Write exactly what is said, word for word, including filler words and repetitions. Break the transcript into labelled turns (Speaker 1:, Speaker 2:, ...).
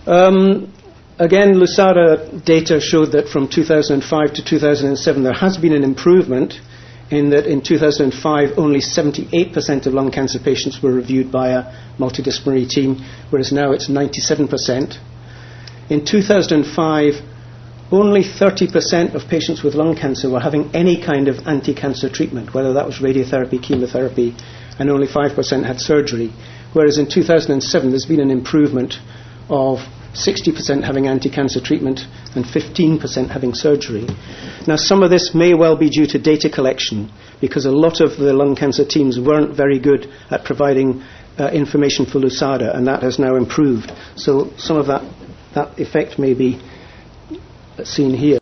Speaker 1: Um, again, Lusada data showed that from two thousand five to two thousand seven there has been an improvement in that in two thousand five only seventy-eight percent of lung cancer patients were reviewed by a multidisciplinary team, whereas now it's ninety-seven percent. In two thousand five, only thirty percent of patients with lung cancer were having any kind of anti-cancer treatment, whether that was radiotherapy, chemotherapy, and only five percent had surgery. Whereas in two thousand seven there's been an improvement of sixty percent having anti-cancer treatment and fifteen percent having surgery. Now, some of this may well be due to data collection, because a lot of the lung cancer teams weren't very good at providing uh, information for Lusada, and that has now improved. So some of that, that effect may be seen here.